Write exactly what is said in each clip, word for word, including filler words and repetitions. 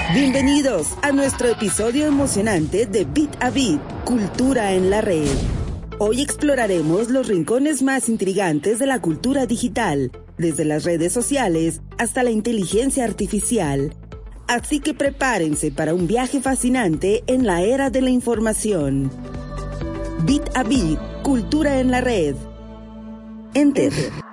Bienvenidos a nuestro episodio emocionante de Bit a Bit, Cultura en la Red. Hoy exploraremos los rincones más intrigantes de la cultura digital, desde las redes sociales hasta la inteligencia artificial. Así que prepárense para un viaje fascinante en la era de la información. Bit a Bit, Cultura en la Red. Enter.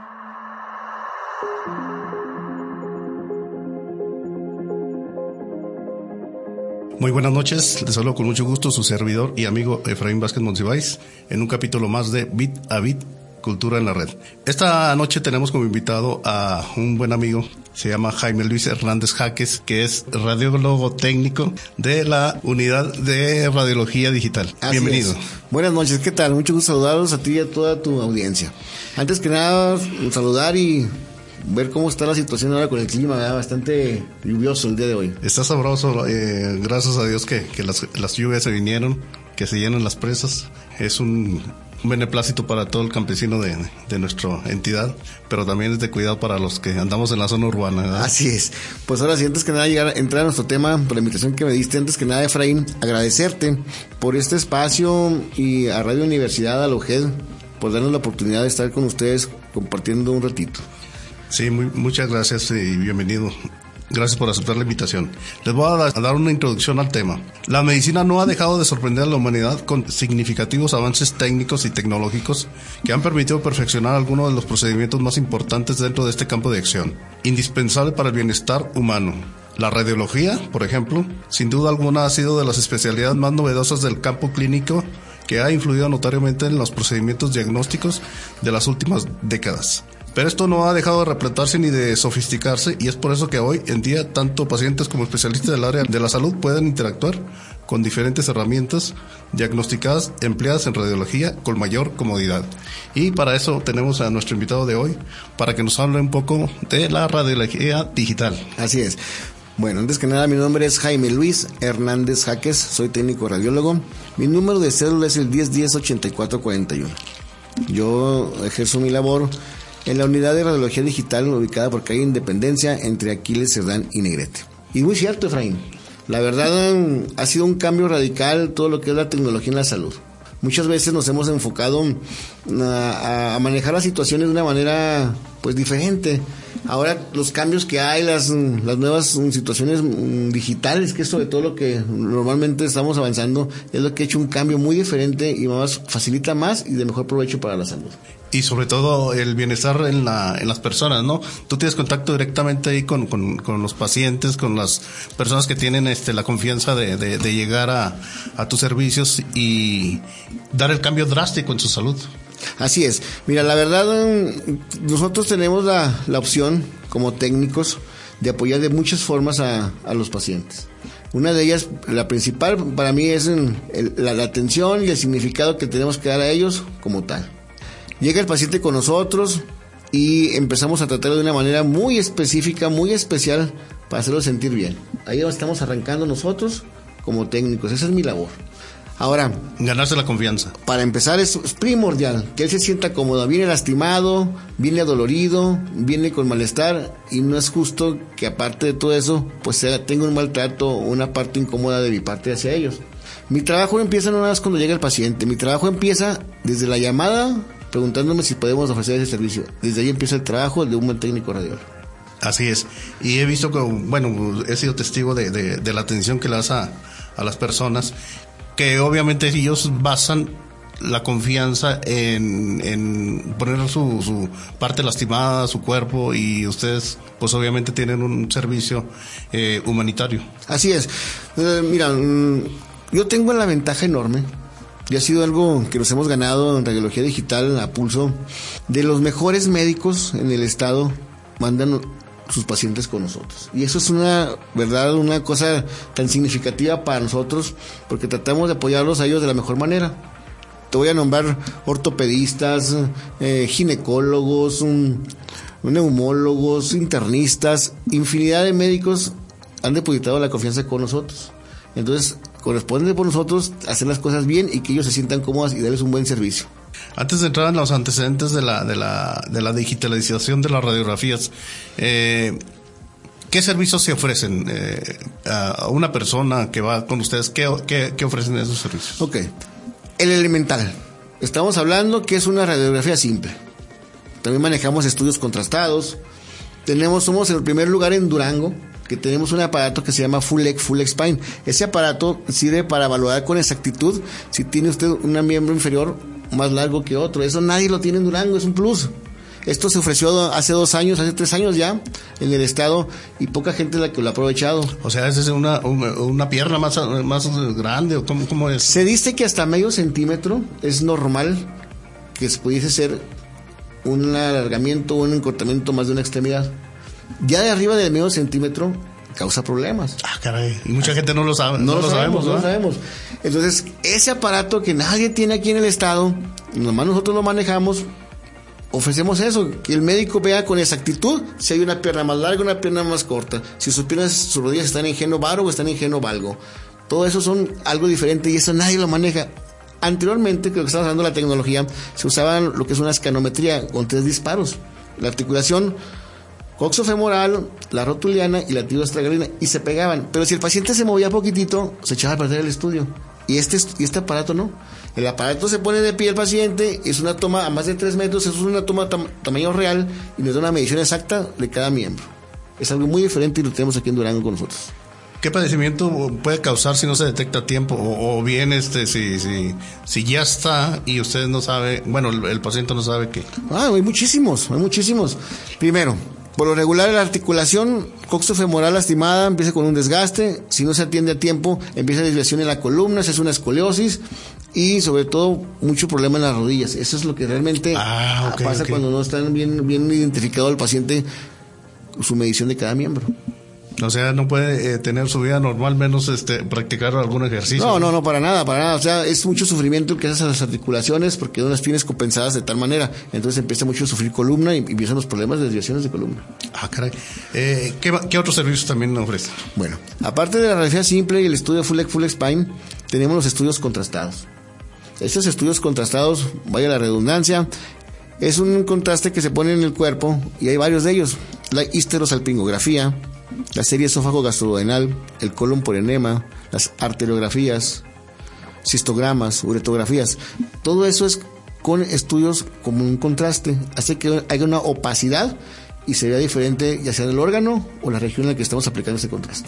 Muy buenas noches, les saludo con mucho gusto su servidor y amigo Efraín Vázquez Monsiváis en un capítulo más de Bit a Bit, Cultura en la Red. Esta noche tenemos como invitado a un buen amigo, se llama Jaime Luis Hernández Jaques, que es radiólogo técnico de la Unidad de Radiología Digital. Así Bienvenido. Es. Buenas noches, ¿qué tal? Mucho gusto saludarlos a ti y a toda tu audiencia. Antes que nada, saludar y ver cómo está la situación ahora con el clima, ¿verdad? Bastante lluvioso el día de hoy. Está sabroso, eh, gracias a Dios que, que las, las lluvias se vinieron, que se llenan las presas. Es un, un beneplácito para todo el campesino de, de nuestra entidad, pero también es de cuidado para los que andamos en la zona urbana, ¿verdad? Así es. Pues ahora sí, antes que nada, llegar, entrar a nuestro tema, por la invitación que me diste, antes que nada, Efraín, agradecerte por este espacio y a Radio Universidad, a la U G E D, por darnos la oportunidad de estar con ustedes compartiendo un ratito. Sí, muy, muchas gracias y bienvenido. Gracias por aceptar la invitación. Les voy a dar una introducción al tema. La medicina no ha dejado de sorprender a la humanidad con significativos avances técnicos y tecnológicos que han permitido perfeccionar algunos de los procedimientos más importantes dentro de este campo de acción, indispensable para el bienestar humano. La radiología, por ejemplo, sin duda alguna ha sido de las especialidades más novedosas del campo clínico que ha influido notoriamente en los procedimientos diagnósticos de las últimas décadas. Pero esto no ha dejado de replantarse ni de sofisticarse, y es por eso que hoy en día tanto pacientes como especialistas del área de la salud pueden interactuar con diferentes herramientas diagnosticadas empleadas en radiología con mayor comodidad. Y para eso tenemos a nuestro invitado de hoy para que nos hable un poco de la radiología digital. Así es. Bueno, antes que nada, mi nombre es Jaime Luis Hernández Jaques, soy técnico radiólogo. Mi número de cédula es el diez diez ochenta y cuatro cuarenta y uno. Yo ejerzo mi labor en la unidad de radiología digital ubicada por calle Independencia entre Aquiles, Cerdán y Negrete. Y muy cierto, Efraín, la verdad ha sido un cambio radical todo lo que es la tecnología en la salud. Muchas veces nos hemos enfocado a, a manejar las situaciones de una manera pues diferente. Ahora los cambios que hay, las, las nuevas situaciones digitales, que es sobre todo lo que normalmente estamos avanzando, es lo que ha hecho un cambio muy diferente y más facilita más y de mejor provecho para la salud. Y sobre todo el bienestar en la en las personas, ¿no? Tú tienes contacto directamente ahí con, con, con los pacientes, con las personas que tienen este la confianza de, de, de llegar a, a tus servicios y dar el cambio drástico en su salud. Así es. Mira, la verdad, nosotros tenemos la, la opción como técnicos de apoyar de muchas formas a, a los pacientes. Una de ellas, la principal para mí, es en el, la, la atención y el significado que tenemos que dar a ellos como tal. Llega el paciente con nosotros y empezamos a tratarlo de una manera muy específica, muy especial, para hacerlo sentir bien. Ahí estamos arrancando nosotros como técnicos. Esa es mi labor. Ahora, ganarse la confianza. Para empezar es, es primordial que él se sienta cómodo. Viene lastimado, viene adolorido, viene con malestar, y no es justo que aparte de todo eso pues sea, tenga un maltrato o una parte incómoda de mi parte hacia ellos. Mi trabajo empieza no nada más cuando llega el paciente. Mi trabajo empieza desde la llamada, preguntándome si podemos ofrecer ese servicio. Desde ahí empieza el trabajo de un buen técnico radiólogo. Así es. Y he visto que, bueno, he sido testigo de, de, de la atención que le das a, a las personas, que obviamente ellos basan la confianza en, en poner su, su parte lastimada, su cuerpo, y ustedes pues obviamente tienen un servicio eh, humanitario. Así es. Eh, mira, yo tengo la ventaja enorme, y ha sido algo que nos hemos ganado en radiología digital a pulso, de los mejores médicos en el estado mandan sus pacientes con nosotros. Y eso es una verdad, una cosa tan significativa para nosotros, porque tratamos de apoyarlos a ellos de la mejor manera. Te voy a nombrar ortopedistas, eh, ginecólogos, un, neumólogos, internistas, infinidad de médicos han depositado la confianza con nosotros. Entonces, corresponde por nosotros hacer las cosas bien y que ellos se sientan cómodos y darles un buen servicio. Antes de entrar en los antecedentes de la de la de la digitalización de las radiografías, eh, ¿qué servicios se ofrecen eh, a una persona que va con ustedes? ¿Qué, qué, qué ofrecen esos servicios? Ok, el elemental. Estamos hablando que es una radiografía simple. También manejamos estudios contrastados. Tenemos, somos el primer lugar en Durango que tenemos un aparato que se llama Full X, Full Spine. Ese aparato sirve para evaluar con exactitud si tiene usted un miembro inferior más largo que otro. Eso nadie lo tiene en Durango, es un plus. Esto se ofreció hace dos años, hace tres años ya, en el estado, y poca gente la que lo ha aprovechado. O sea, ¿es una, una, una pierna más, más grande o cómo, cómo es? Se dice que hasta medio centímetro es normal que pudiese ser un alargamiento o un encortamiento más de una extremidad. Ya de arriba del medio centímetro causa problemas. Ah, caray. Y mucha gente no lo sabe. No, no lo, lo sabemos, sabemos, no ¿no? lo sabemos. Entonces, ese aparato que nadie tiene aquí en el estado, nomás nosotros lo manejamos, ofrecemos eso, que el médico vea con exactitud si hay una pierna más larga, una pierna más corta, si sus piernas, sus rodillas están en geno varo o están en geno valgo. Todo eso son algo diferente y eso nadie lo maneja. Anteriormente, creo que estamos hablando de la tecnología, se usaba lo que es una escanometría con tres disparos. La articulación coxofemoral, la rotuliana y la tiroestragalina, y se pegaban. Pero si el paciente se movía poquitito, se echaba a perder el estudio. Y este, y este aparato no. El aparato se pone de pie el paciente, es una toma a más de tres metros, es una toma tam- tamaño real y nos da una medición exacta de cada miembro. Es algo muy diferente y lo tenemos aquí en Durango con nosotros. ¿Qué padecimiento puede causar si no se detecta a tiempo? O, o bien, este, si, si, si ya está y usted no sabe, bueno, el, el paciente no sabe qué. Ah, hay muchísimos, hay muchísimos. Primero, por lo regular la articulación coxofemoral lastimada empieza con un desgaste, si no se atiende a tiempo empieza desviación en la columna, se hace una escoliosis y sobre todo mucho problema en las rodillas. Eso es lo que realmente ah, okay, pasa okay. cuando no está bien, bien identificado el paciente su medición de cada miembro. O sea, no puede eh, tener su vida normal menos este practicar algún ejercicio. No, no, no, para nada, para nada. O sea, es mucho sufrimiento el que haces a las articulaciones porque no las tienes compensadas de tal manera. Entonces empieza mucho a sufrir columna y empiezan los problemas de desviaciones de columna. Ah, caray. Eh, ¿qué, ¿Qué otros servicios también ofrecen? Bueno, aparte de la radiografía simple y el estudio Full X, Full Spine, tenemos los estudios contrastados. Estos estudios contrastados, vaya la redundancia, es un contraste que se pone en el cuerpo y hay varios de ellos. La histerosalpingografía, la serie esófago gastroduodenal, el colon por enema, las arteriografías, cistogramas, uretografías. Todo eso es con estudios como un contraste. Hace que haya una opacidad y se vea diferente ya sea el órgano o la región en la que estamos aplicando ese contraste.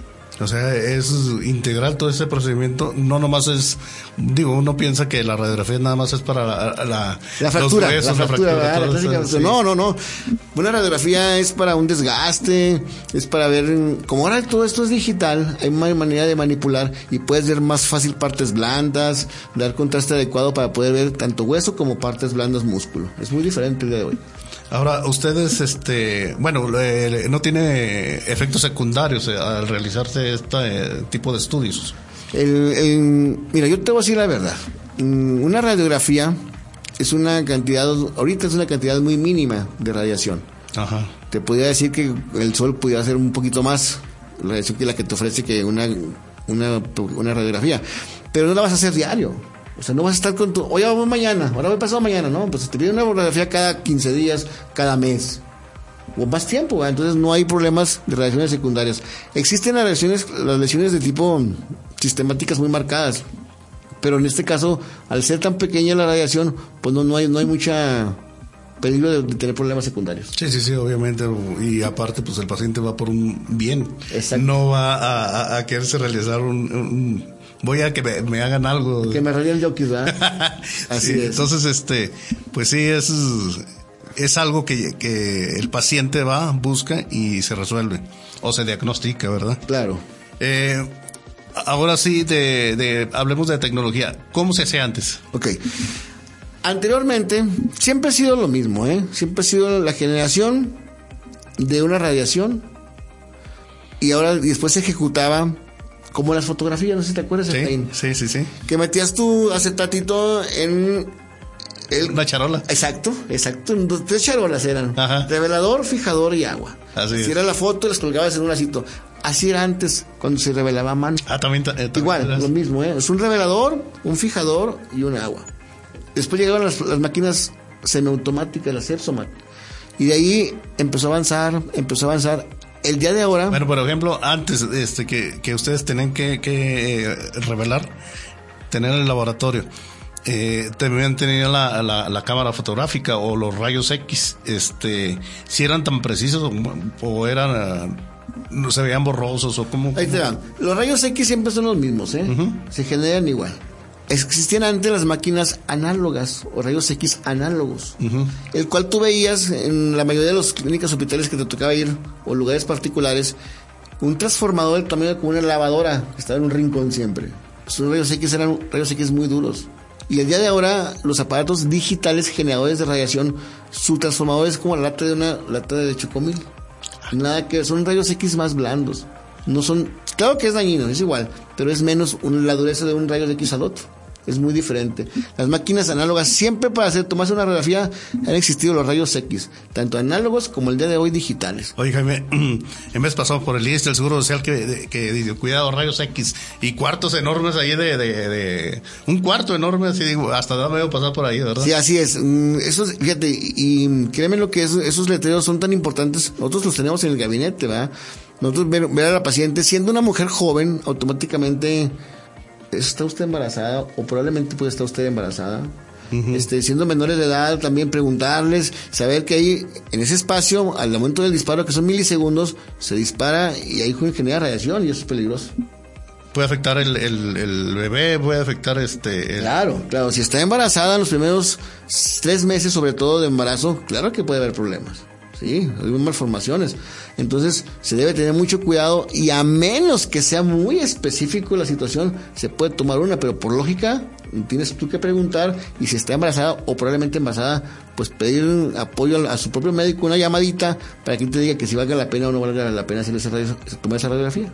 O sea, es integral todo ese procedimiento. No nomás es, digo, uno piensa que la radiografía nada más es para la, la, la fractura, los huesos, la fractura, la fractura, la clásica, eso, sí. no, no, no. Una radiografía es para un desgaste, es para ver, como ahora todo esto es digital, hay más manera de manipular y puedes ver más fácil partes blandas, dar contraste adecuado para poder ver tanto hueso como partes blandas músculo. Es muy diferente el día de hoy. Ahora, ustedes, este, bueno, eh, no tiene efectos secundarios eh, al realizarse este eh, tipo de estudios. El, el, mira, yo te voy a decir la verdad. Una radiografía es una cantidad, ahorita es una cantidad muy mínima de radiación. Ajá. Te podría decir que el sol pudiera hacer un poquito más radiación que la que te ofrece que una, una, una radiografía, pero no la vas a hacer diario. O sea, no vas a estar con tu, oye, vamos mañana, ahora voy pasado mañana, ¿no? Pues te pide una radiografía cada quince días, cada mes, o más tiempo, ¿verdad? Entonces no hay problemas de radiaciones secundarias. Existen las lesiones, las lesiones de tipo sistemáticas muy marcadas, pero en este caso, al ser tan pequeña la radiación, pues no, no hay, no hay mucha peligro de, de tener problemas secundarios. Sí, sí, sí, obviamente, y aparte, pues el paciente va por un bien. Exacto. No va a, a, a quererse realizar un, un voy a que me, me hagan algo. Que me radian jockeys, ¿verdad? Así sí, es. Entonces, este, pues sí, es, es algo que, que el paciente va, busca y se resuelve. O se diagnostica, ¿verdad? Claro. Eh, ahora sí, de, de, hablemos de tecnología. ¿Cómo se hacía antes? Ok. Anteriormente, siempre ha sido lo mismo, ¿eh? Siempre ha sido la generación de una radiación y ahora y después se ejecutaba como las fotografías, no sé si te acuerdas. Sí, sí, sí, sí. Que metías tu acetatito en el... una charola. Exacto, exacto. Dos, tres charolas eran. Ajá. Revelador, fijador y agua. Así si es. era la foto, las colgabas en un lacito. Así era antes, cuando se revelaba a mano. Ah, también. Eh, también Igual, eras... lo mismo, ¿eh? Es un revelador, un fijador y un agua. Después llegaron las, las máquinas semiautomáticas, las Epsomat. Y de ahí empezó a avanzar, empezó a avanzar El día de ahora... Bueno, por ejemplo, antes este que, que ustedes tenían que, que eh, revelar, tener el laboratorio, eh, también tenían la, la, la cámara fotográfica o los rayos X, este, si eran tan precisos o, o eran, no se veían borrosos o como... Ahí te van. Los rayos X siempre son los mismos, ¿eh? Uh-huh. Se generan igual. Existían antes las máquinas análogas o rayos X análogos, uh-huh. el cual tú veías en la mayoría de las clínicas hospitales que te tocaba ir o lugares particulares, un transformador del tamaño como una lavadora que estaba en un rincón siempre. Esos rayos X eran rayos X muy duros. Y el día de ahora los aparatos digitales generadores de radiación, su transformador es como la lata de una lata de chocomil. Nada que son rayos X más blandos. No son, claro que es dañino, es igual, pero es menos un, la dureza de un rayo X al otro. Es muy diferente. Las máquinas análogas, siempre para hacer tomarse una radiografía han existido los rayos X, tanto análogos como el día de hoy digitales. Oye, Jaime, en vez pasamos por el I E S S, el Seguro Social, que, que dice, cuidado, rayos X, y cuartos enormes ahí de, de, de un cuarto enorme, así digo, hasta da medio pasar por ahí, ¿verdad? Sí, así es. Eso, fíjate, y créeme lo que es, esos letreros son tan importantes, nosotros los tenemos en el gabinete, ¿verdad? Nosotros ver, ver a la paciente, siendo una mujer joven, automáticamente... ¿está usted embarazada? O probablemente puede estar usted embarazada. Uh-huh. Este, siendo menores de edad, también preguntarles, saber que ahí, en ese espacio, al momento del disparo, que son milisegundos, se dispara y ahí genera radiación y eso es peligroso. Puede afectar el, el, el bebé, puede afectar este... El... Claro, claro, si está embarazada en los primeros tres meses, sobre todo de embarazo, claro que puede haber problemas. Sí, hay malformaciones. Entonces se debe tener mucho cuidado y a menos que sea muy específico la situación, se puede tomar una, pero por lógica tienes tú que preguntar y si está embarazada o probablemente embarazada, pues pedir apoyo a su propio médico, una llamadita para que te diga que si valga la pena o no valga la pena hacer esa radio, tomar esa radiografía.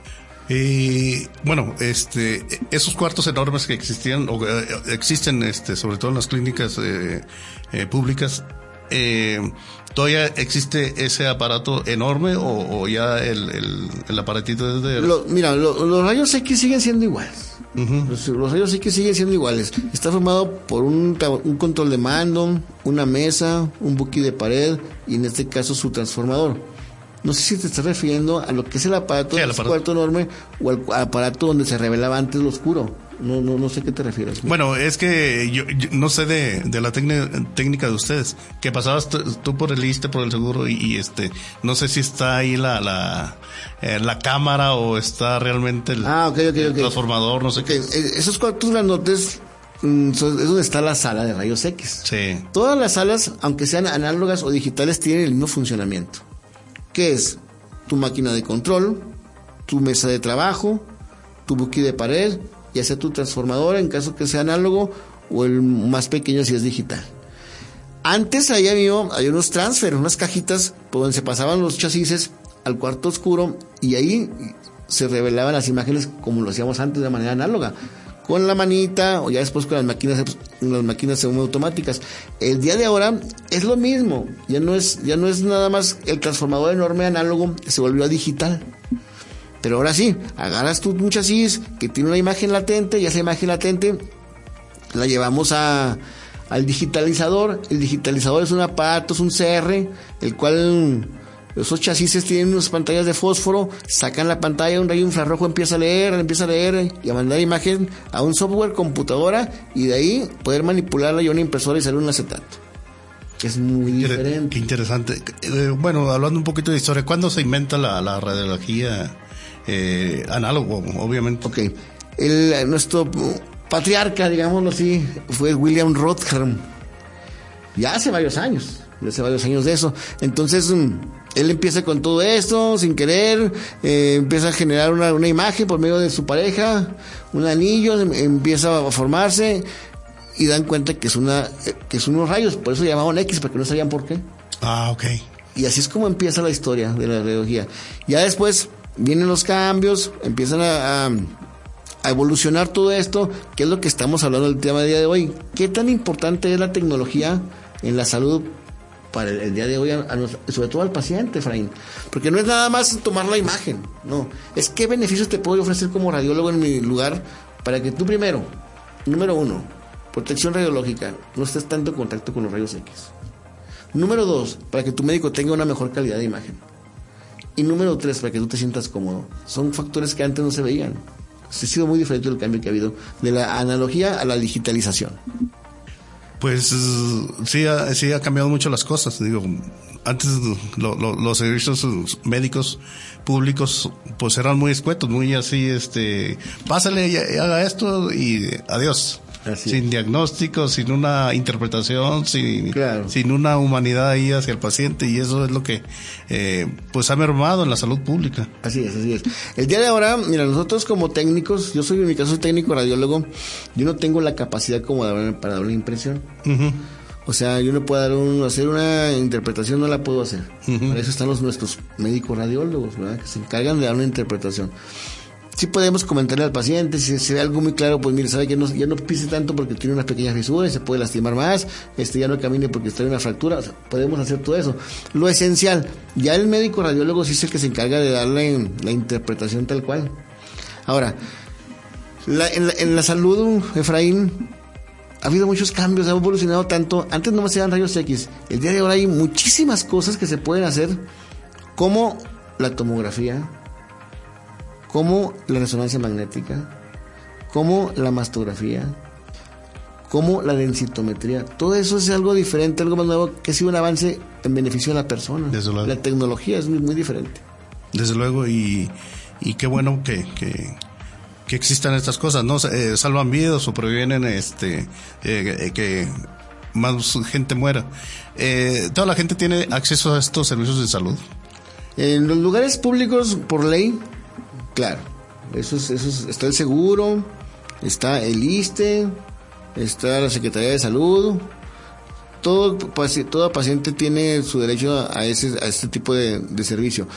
Y bueno, este, esos cuartos enormes que existían o eh, existen, este, sobre todo en las clínicas eh, eh, públicas, eh, ¿todavía existe ese aparato enorme o, o ya el, el, el aparatito de... Lo, mira, lo, los rayos X siguen siendo iguales. Uh-huh. Los, los rayos X siguen siendo iguales. Está formado por un, un control de mando, una mesa, un buque de pared y en este caso su transformador. No sé si te estás refiriendo a lo que es el aparato, sí, del aparato. Cuarto enorme o al aparato donde se revelaba antes lo oscuro. No, no, no sé qué te refieres. Bueno, es que yo, yo no sé de, de la técnica de ustedes. Que pasabas tú, tú por el I S S S T E, por el seguro y, y este, no sé si está ahí la la eh, la cámara o está realmente el, ah, okay, okay, el okay. transformador, no sé okay. qué. Esos cuartos grandotes mm, es donde está la sala de rayos X. Sí. Todas las salas, aunque sean análogas o digitales, tienen el mismo funcionamiento. ¿Qué es? Tu máquina de control, tu mesa de trabajo, tu buque de pared, ya sea tu transformador en caso que sea análogo o el más pequeño si es digital. Antes ahí había, había unos transfer, unas cajitas por donde se pasaban los chasis al cuarto oscuro y ahí se revelaban las imágenes como lo hacíamos antes de manera análoga, con la manita o ya después con las máquinas las máquinas semiautomáticas. El día de ahora es lo mismo, ya no es ya no es nada más el transformador enorme análogo, se volvió a digital. Pero ahora sí, agarras tú un chasis que tiene una imagen latente y esa imagen latente la llevamos a, al digitalizador. El digitalizador es un aparato, es un C R, el cual esos chasis tienen unas pantallas de fósforo, sacan la pantalla, un rayo infrarrojo empieza a leer, empieza a leer y a mandar imagen a un software, computadora y de ahí poder manipularla y una impresora y salir un acetato. Es muy diferente. Qué interesante. Eh, bueno, hablando un poquito de historia, ¿cuándo se inventa la, la radiología? Eh, análogo, obviamente. Ok, el, nuestro patriarca, digámoslo así, fue William Röntgen. Ya hace varios años, ya hace varios años de eso. Entonces, él empieza con todo esto, sin querer, eh, empieza a generar una, una imagen por medio de su pareja, un anillo, empieza a formarse y dan cuenta que es una, que son unos rayos, por eso llamaban X, porque no sabían por qué. Ah, ok. Y así es como empieza la historia de la radiología. Ya después vienen los cambios, empiezan a, a, a evolucionar todo esto, que es lo que estamos hablando del tema del día de hoy. ¿Qué tan importante es la tecnología en la salud para el, el día de hoy, a, a, sobre todo al paciente, Efraín? Porque no es nada más tomar la imagen, no. Es qué beneficios te puedo ofrecer como radiólogo en mi lugar para que tú primero, número uno, protección radiológica, no estés tanto en contacto con los rayos X. Número dos, para que tu médico tenga una mejor calidad de imagen. Y número tres, para que tú te sientas cómodo. Son factores que antes no se veían. Ha sido muy diferente el cambio que ha habido de la analogía a la digitalización. Pues sí, ha, sí ha cambiado mucho las cosas. Digo, antes lo, lo, los servicios médicos públicos pues eran muy escuetos, muy así, este, pásale y haga esto y adiós. Así sin es. Diagnóstico, sin una interpretación, sin, claro. sin una humanidad ahí hacia el paciente, y eso es lo que eh, pues ha mermado en la salud pública. Así es, así es. El día de ahora, mira, nosotros como técnicos, yo soy en mi caso soy técnico radiólogo, yo no tengo la capacidad como de, para dar una impresión. Uh-huh. O sea, yo no puedo dar un, hacer una interpretación, no la puedo hacer. Uh-huh. Para eso están los nuestros médicos radiólogos, ¿verdad? Que se encargan de dar una interpretación. Sí podemos comentarle al paciente, si se ve algo muy claro, pues mire, sabe que no, ya no pise tanto porque tiene unas pequeñas fisuras, se puede lastimar más, este ya no camine porque está en una fractura, o sea, podemos hacer todo eso. Lo esencial, ya el médico radiólogo sí es el que se encarga de darle la interpretación tal cual. Ahora, la, en, la, en la salud, Efraín, ha habido muchos cambios, ha evolucionado tanto. Antes no se daban rayos X, el día de ahora hay muchísimas cosas que se pueden hacer, como la tomografía, como la resonancia magnética, como la mastografía, como la densitometría. Todo eso es algo diferente, algo más nuevo, que ha sido un avance en beneficio de la persona. Desde luego. La tecnología es muy, muy diferente. Desde luego, y, y qué bueno que, que, que existan estas cosas, ¿no? Eh, salvan vidas o previenen este, eh, que más gente muera. Eh, ¿Toda la gente tiene acceso a estos servicios de salud? En los lugares públicos, por ley, claro, eso es, eso es, está el seguro, está el I S S S T E, está la Secretaría de Salud. Todo, todo paciente tiene su derecho a ese, a este tipo de, de servicio.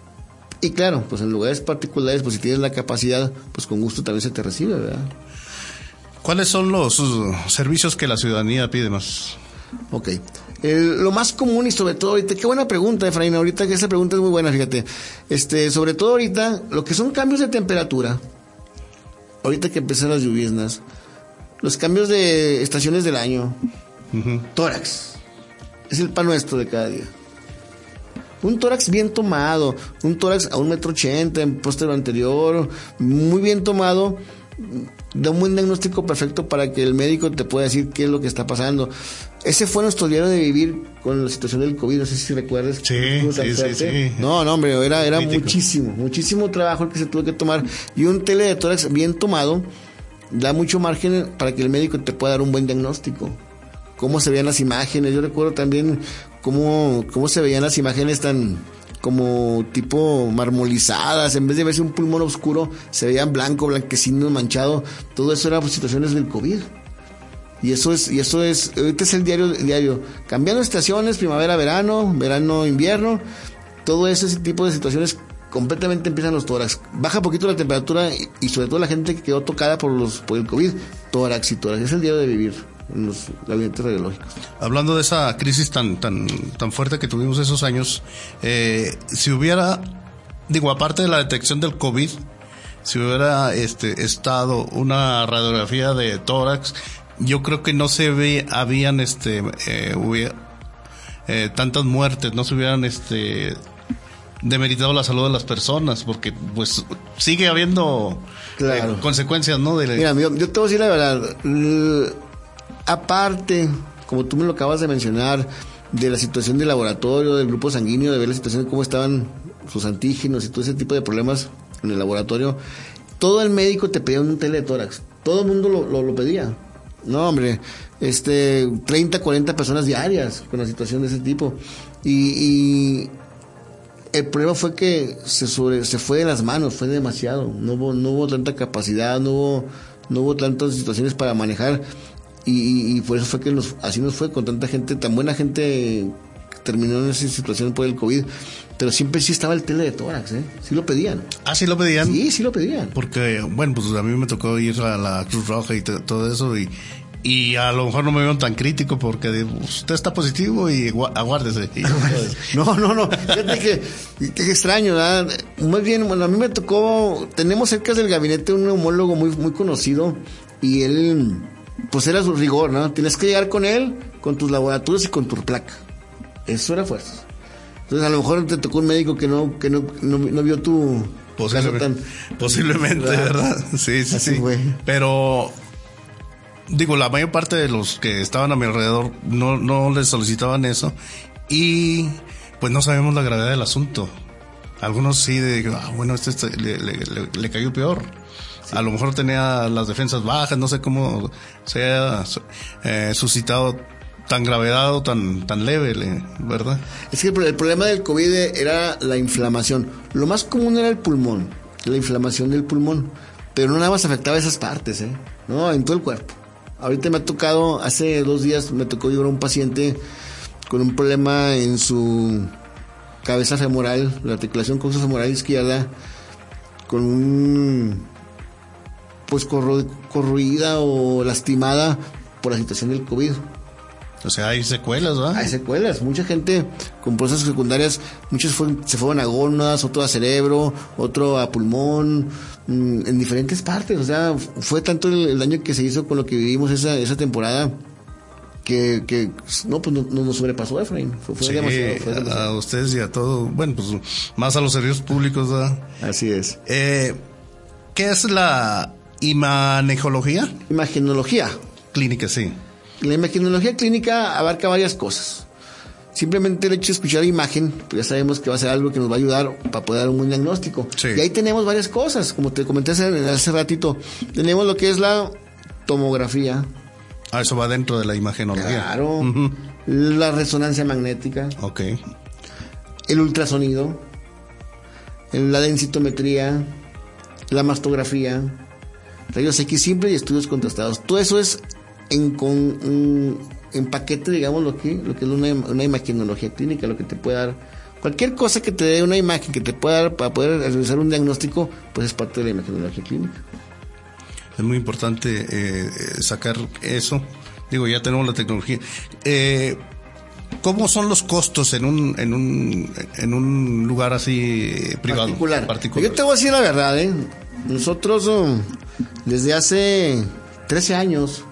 Y claro, pues en lugares particulares, pues si tienes la capacidad, pues con gusto también se te recibe, ¿verdad? ¿Cuáles son los uh, servicios que la ciudadanía pide más? Ok. El, lo más común y sobre todo ahorita, qué buena pregunta, Efraín, ahorita que esa pregunta es muy buena, fíjate, este, sobre todo ahorita, lo que son cambios de temperatura, ahorita que empiezan las lluvias, los cambios de estaciones del año, uh-huh. Tórax, es el pan nuestro de cada día. Un tórax bien tomado, un tórax a un metro ochenta en póstero anterior, muy bien tomado, da un buen diagnóstico perfecto para que el médico te pueda decir qué es lo que está pasando. Ese fue nuestro diario de vivir con la situación del COVID, no sé si recuerdas. Sí, sí, sí, sí. No, no, hombre, era, era muchísimo, muchísimo trabajo el que se tuvo que tomar. Y un tele de tórax bien tomado da mucho margen para que el médico te pueda dar un buen diagnóstico. Cómo se veían las imágenes, yo recuerdo también cómo, cómo se veían las imágenes tan como tipo marmolizadas, en vez de verse un pulmón oscuro, se veían blanco, blanquecino, manchado. Todo eso era pues, situaciones del COVID. Y eso es, y eso es, ahorita es el diario, diario, cambiando estaciones, primavera, verano, verano, invierno, todo ese tipo de situaciones completamente empiezan los tórax. Baja poquito la temperatura y, y sobre todo la gente que quedó tocada por los, por el COVID, tórax y tórax, es el diario de vivir en los gabinetes radiológicos. Hablando de esa crisis tan, tan, tan fuerte que tuvimos esos años, eh, si hubiera, digo, aparte de la detección del COVID, si hubiera este, estado una radiografía de tórax, yo creo que no se ve, habían este, eh, hubiera, eh, tantas muertes, no se hubieran este, demeritado la salud de las personas, porque pues sigue habiendo claro. eh, consecuencias, ¿no? De la... Mira, yo, yo te voy a decir la verdad, l- aparte, como tú me lo acabas de mencionar, de la situación del laboratorio, del grupo sanguíneo, de ver la situación de cómo estaban sus antígenos y todo ese tipo de problemas en el laboratorio, todo el médico te pedía un teletórax, todo el mundo lo, lo, lo pedía. No, hombre, este, treinta, cuarenta personas diarias con la situación de ese tipo. Y, y el problema fue que se sobre, se fue de las manos, fue demasiado. No hubo, no hubo tanta capacidad, no hubo, no hubo tantas situaciones para manejar. Y, y, y por eso fue que nos, así nos fue con tanta gente, tan buena gente que terminó en esa situación por el COVID. Pero siempre sí estaba el tele de tórax, ¿eh? Sí lo pedían. Ah, ¿sí lo pedían? Sí, sí lo pedían. Porque, bueno, pues a mí me tocó ir a la Cruz Roja y t- todo eso y, y a lo mejor no me vieron tan crítico porque digo, usted está positivo y gu- aguárdese. Y no, no, no. Fíjate que, que extraño, ¿verdad? Más bien, bueno, a mí me tocó, tenemos cerca del gabinete un neumólogo muy, muy conocido y él, pues era su rigor, ¿no? Tienes que llegar con él, con tus laboratorios y con tu placa. Eso era fuerza. Entonces a lo mejor te tocó un médico que no que no, no, no vio tu Posiblemente, tan, posiblemente, ¿verdad? ¿verdad? Sí, sí, Así sí. Fue. Pero digo, la mayor parte de los que estaban a mi alrededor no, no les solicitaban eso y pues no sabemos la gravedad del asunto. Algunos sí, de, ah, bueno, este, este le, le, le, le cayó peor. Sí. A lo mejor tenía las defensas bajas, no sé cómo se ha eh, suscitado tan gravedad o tan, tan leve, ¿verdad? Es que el, el problema del COVID era la inflamación. Lo más común era el pulmón, la inflamación del pulmón, pero no nada más afectaba esas partes, ¿eh? No, en todo el cuerpo. Ahorita me ha tocado, hace dos días me tocó llevar a un paciente con un problema en su cabeza femoral, la articulación coxo femoral izquierda, con un pues corro, corroída o lastimada por la situación del COVID. O sea, hay secuelas, ¿verdad? Hay secuelas. Mucha gente con procesos secundarias, muchos fueron, se fueron a gónadas, otro a cerebro, otro a pulmón, mmm, en diferentes partes. O sea, fue tanto el, el daño que se hizo con lo que vivimos esa, esa temporada que, que no, pues no, no nos sobrepasó, Efraín. Fue, fue sí, demasiado, fue demasiado. A ustedes y a todo, bueno, pues más a los servicios públicos, ¿verdad? Así es. Eh, ¿Qué es la imagenología? Imagenología. Clínica, sí. La imagenología clínica abarca varias cosas. Simplemente el hecho de escuchar la imagen, pues ya sabemos que va a ser algo que nos va a ayudar para poder dar un buen diagnóstico. Sí. Y ahí tenemos varias cosas, como te comenté hace, hace ratito. Tenemos lo que es la tomografía. Ah, eso va dentro de la imagenología. Claro. Uh-huh. La resonancia magnética. Ok. El ultrasonido. La densitometría. La mastografía. Rayos X simple y estudios contrastados. Todo eso es en, con, en, en paquete, digamos, lo que, lo que es una, una imagenología clínica, lo que te puede dar. Cualquier cosa que te dé una imagen, que te pueda dar para poder realizar un diagnóstico, pues es parte de la imagenología clínica. Es muy importante eh, sacar eso. Digo, ya tenemos la tecnología. Eh, ¿Cómo son los costos en un en un en un lugar así privado? Particular. Particular. Yo te voy a decir la verdad, ¿eh? Nosotros um, desde hace trece años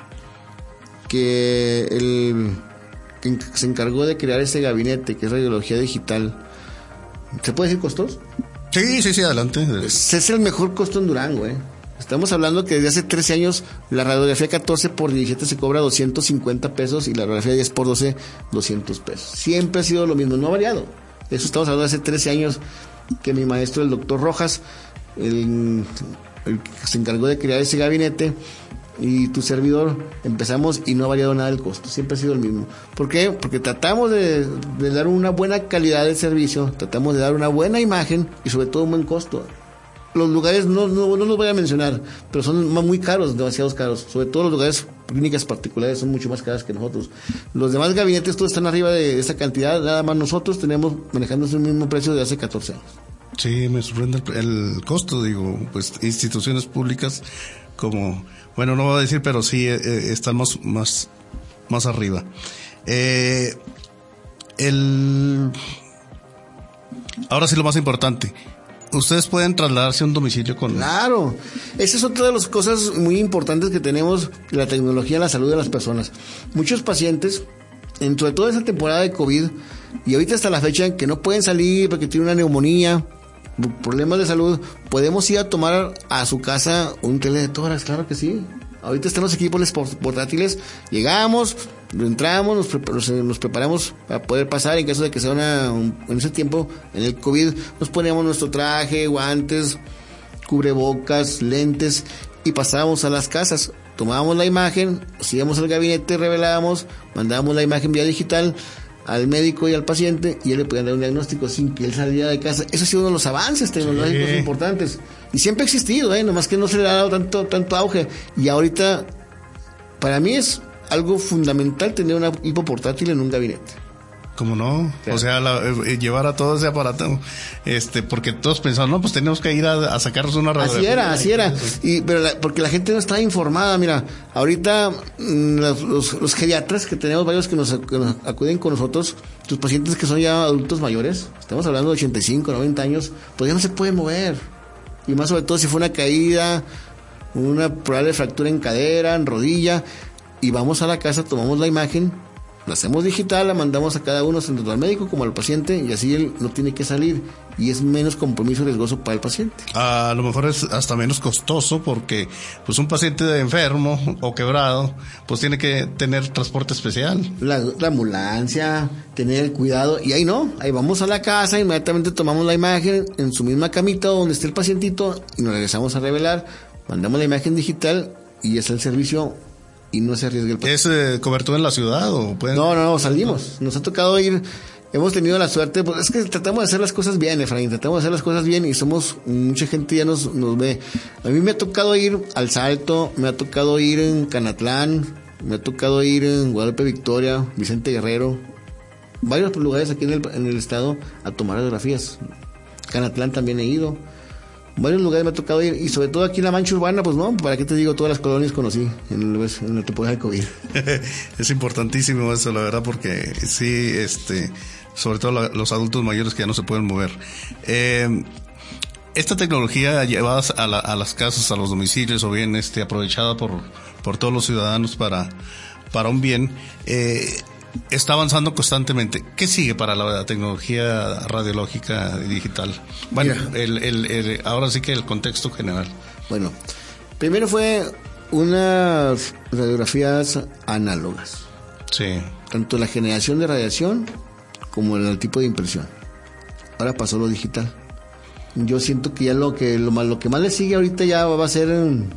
que el que se encargó de crear ese gabinete que es radiología digital, ¿se puede decir costos? Sí, sí, sí, adelante. Ese es el mejor costo en Durango, ¿eh? Estamos hablando que desde hace trece años la radiografía catorce por diecisiete se cobra doscientos cincuenta pesos y la radiografía diez por doce, doscientos pesos. Siempre ha sido lo mismo, no ha variado. Eso estamos hablando de hace trece años que mi maestro, el doctor Rojas, el, el que se encargó de crear ese gabinete, y tu servidor empezamos y no ha variado nada el costo, siempre ha sido el mismo. ¿Por qué? Porque tratamos de, de dar una buena calidad de servicio, tratamos de dar una buena imagen y sobre todo un buen costo. Los lugares no, no, no los voy a mencionar, pero son muy caros, demasiados caros. Sobre todo los lugares, clínicas particulares, son mucho más caras que nosotros. Los demás gabinetes todos están arriba de esa cantidad, nada más nosotros tenemos manejando ese mismo precio de hace catorce años. Sí, me sorprende el, el costo, digo, pues instituciones públicas como, bueno, no voy a decir, pero sí eh, están más, más, más arriba. Eh, el, ahora sí lo más importante. ¿Ustedes pueden trasladarse a un domicilio con...? Claro, esa es otra de las cosas muy importantes que tenemos, la tecnología en la salud de las personas. Muchos pacientes, dentro de toda esa temporada de COVID, y ahorita hasta la fecha, que no pueden salir porque tienen una neumonía, problemas de salud, podemos ir a tomar a su casa un tele de tórax, claro que sí. Ahorita están los equipos portátiles, llegamos, entramos, nos, pre- nos preparamos para poder pasar en caso de que sea una, un, en ese tiempo, en el COVID, nos ponemos nuestro traje, guantes, cubrebocas, lentes y pasábamos a las casas, tomábamos la imagen, nos íbamos al gabinete, revelábamos, mandábamos la imagen vía digital al médico y al paciente y él le podía dar un diagnóstico sin que él saliera de casa. Eso ha sido uno de los avances tecnológicos sí. importantes y siempre ha existido, ¿eh? Nomás que no se le ha dado tanto, tanto auge y ahorita para mí es algo fundamental tener un equipo portátil en un gabinete. ¿Cómo no? Claro. O sea, la, eh, llevar a todo ese aparato, este, porque todos pensaban, no, pues tenemos que ir a, a sacarnos una radiografía. Así era, así era. Y, pero la, porque la gente no estaba informada, mira, ahorita mmm, los, los, los geriatras, que tenemos varios que nos, que nos acuden con nosotros, tus pacientes que son ya adultos mayores, estamos hablando de ochenta y cinco, noventa años, pues ya no se pueden mover. Y más sobre todo si fue una caída, una probable fractura en cadera, en rodilla, y vamos a la casa, tomamos la imagen, la hacemos digital, la mandamos a cada uno, tanto al médico como al paciente, y así él no tiene que salir y es menos compromiso riesgoso para el paciente. A lo mejor es hasta menos costoso porque pues un paciente enfermo o quebrado pues tiene que tener transporte especial. La, la ambulancia, tener el cuidado, y ahí no, ahí vamos a la casa, inmediatamente tomamos la imagen en su misma camita donde esté el pacientito y nos regresamos a revelar, mandamos la imagen digital y es el servicio y no se arriesga el paciente. ¿Es eh, cobertura en la ciudad o pueden...? No, no, no, salimos. Nos ha tocado ir, hemos tenido la suerte, pues es que tratamos de hacer las cosas bien, Efraín, tratamos de hacer las cosas bien y somos, mucha gente ya nos, nos ve. A mí me ha tocado ir al Salto, me ha tocado ir en Canatlán, me ha tocado ir en Guadalupe Victoria, Vicente Guerrero, varios lugares aquí en el, en el estado a tomar radiografías. Canatlán también he ido. Varios lugares me ha tocado ir, y sobre todo aquí en la mancha urbana, pues no, para qué te digo, todas las colonias conocí en, el, en la temporada de COVID. Es importantísimo eso, la verdad, porque sí, este, sobre todo la, los adultos mayores que ya no se pueden mover. Eh, esta tecnología llevada a, la, a las casas, a los domicilios, o bien este, aprovechada por, por todos los ciudadanos para, para un bien, eh, está avanzando constantemente. ¿Qué sigue para la tecnología radiológica digital? Bueno, el, el, el, ahora sí que el contexto general. Bueno, primero fue unas radiografías análogas. Sí. Tanto la generación de radiación como el tipo de impresión. Ahora pasó lo digital. Yo siento que ya lo que lo más, lo que más le sigue ahorita ya va a ser,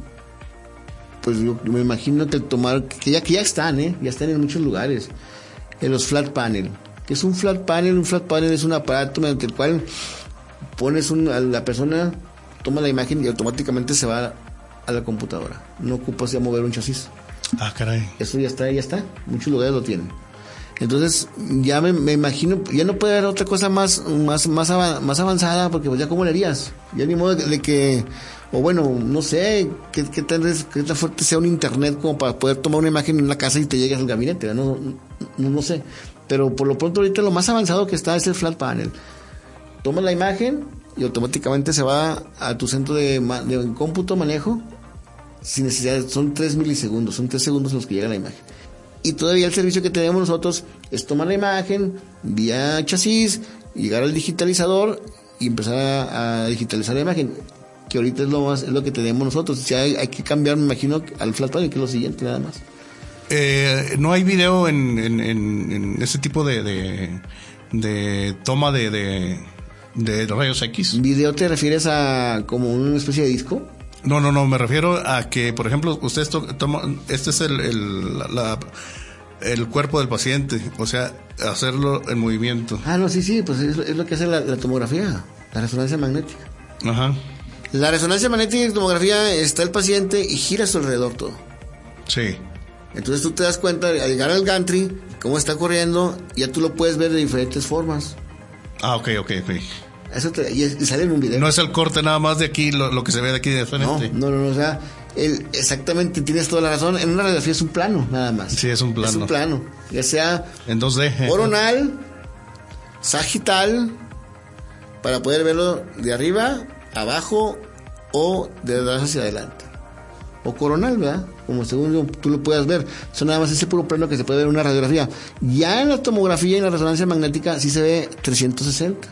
pues yo me imagino que el tomar, que ya, que ya están, ¿eh? Ya están en muchos lugares. En los flat panel. ¿Qué es un flat panel? Un flat panel es un aparato mediante el cual pones un, a la persona, toma la imagen y automáticamente se va a la computadora. No ocupas ya mover un chasis. Ah, caray. Eso ya está, ya está. Muchos lugares lo tienen. Entonces, ya me, me imagino, ya no puede haber otra cosa más, más, más, más avanzada, porque pues ya cómo le harías. Ya ni modo de, de que, o bueno, no sé, qué, qué tan, qué tan fuerte sea un internet como para poder tomar una imagen en una casa y te llegues al gabinete, no, no, no sé. Pero por lo pronto ahorita lo más avanzado que está es el flat panel. Tomas la imagen y automáticamente se va a tu centro de, de cómputo, manejo, sin necesidad, son tres milisegundos, son tres segundos los que llega la imagen. Y todavía el servicio que tenemos nosotros es tomar la imagen vía chasis, llegar al digitalizador y empezar a, a digitalizar la imagen, que ahorita es lo más, es lo que tenemos nosotros. O sea, hay, hay que cambiar, me imagino, al flat panel, que es lo siguiente nada más. Eh, no hay video en, en, en, en ese tipo de, de, de toma de, de, de rayos X. ¿Video te refieres a como una especie de disco? No, no, no, me refiero a que, por ejemplo, ustedes to- toman, este es el, el, la, el cuerpo del paciente, o sea, hacerlo en movimiento. Ah, no, sí, sí, pues es, es lo que hace la, la tomografía, la resonancia magnética. Ajá. La resonancia magnética y tomografía, está el paciente y gira a su alrededor todo. Sí. Entonces tú te das cuenta, al llegar al gantry, cómo está corriendo, ya tú lo puedes ver de diferentes formas. Ah, ok, ok, ok. Eso te, y, y sale en un video. No es el corte nada más de aquí, lo, lo que se ve de aquí de frente. No, no, no, o sea, el, exactamente, tienes toda la razón. En una radiografía es un plano, nada más. Sí, es un plano. Es un plano, ya sea en dos D, coronal, sagital, para poder verlo de arriba, abajo o de atrás hacia adelante. O coronal, ¿verdad? Como según tú lo puedas ver. Eso nada más ese puro plano que se puede ver en una radiografía. Ya en la tomografía y en la resonancia magnética sí se ve trescientos sesenta.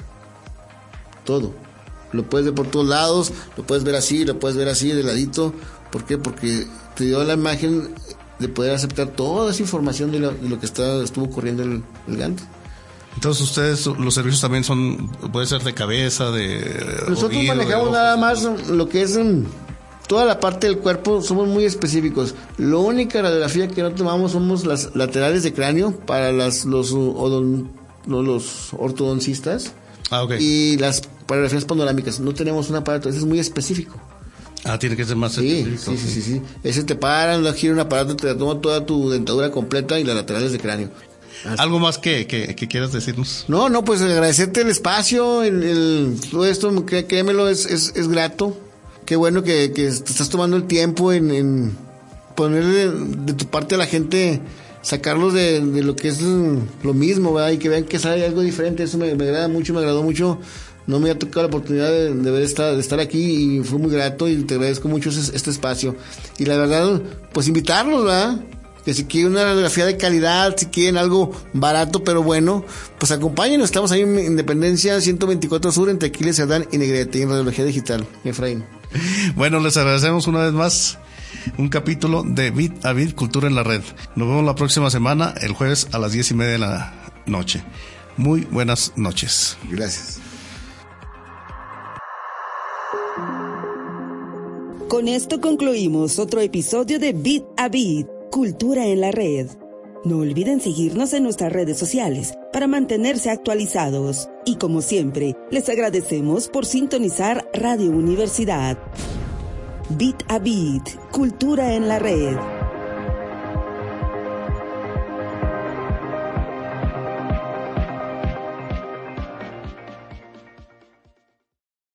Todo. Lo puedes ver por todos lados, lo puedes ver así, lo puedes ver así, de ladito. ¿Por qué? Porque te dio la imagen de poder aceptar toda esa información de lo, de lo que está, estuvo corriendo el, el gante. Entonces ustedes, los servicios también son, puede ser de cabeza, de Nosotros oído, manejamos de nada más lo que es um, toda la parte del cuerpo, somos muy específicos. La única radiografía que no tomamos somos las laterales de cráneo para las, los, odon, los ortodoncistas. Ah, okay. Y las radiografías panorámicas. No tenemos un aparato, ese es muy específico. Ah, tiene que ser más sí, específico. Sí, sí, sí, sí. Ese te paran, le gira un aparato, te toma toda tu dentadura completa y las laterales de cráneo. Así. ¿Algo más que, que, que quieras decirnos? No, no, pues agradecerte el espacio, el, el, todo esto, cré, créemelo, es, es, es grato. Qué bueno que, que te estás tomando el tiempo en, en ponerle de tu parte a la gente, sacarlos de, de lo que es lo mismo, ¿verdad? Y que vean que sale algo diferente. Eso me, me agrada mucho, me agradó mucho. No me ha tocado la oportunidad de, de, ver esta, de estar aquí y fue muy grato y te agradezco mucho este, este espacio. Y la verdad, pues invitarlos, ¿verdad? que si quieren una radiografía de calidad, si quieren algo barato pero bueno, pues acompáñenos. Estamos ahí en Independencia ciento veinticuatro Sur, entre Aquiles Cerdán y Negrete, en radiología digital. Efraín. Bueno, les agradecemos una vez más un capítulo de Bit a Bit, Cultura en la Red. Nos vemos la próxima semana, el jueves a las diez y media de la noche. Muy buenas noches. Gracias. Con esto concluimos otro episodio de Bit a Bit, Cultura en la Red. No olviden seguirnos en nuestras redes sociales para mantenerse actualizados. Y como siempre, les agradecemos por sintonizar Radio Universidad. Bit a Bit, Cultura en la Red.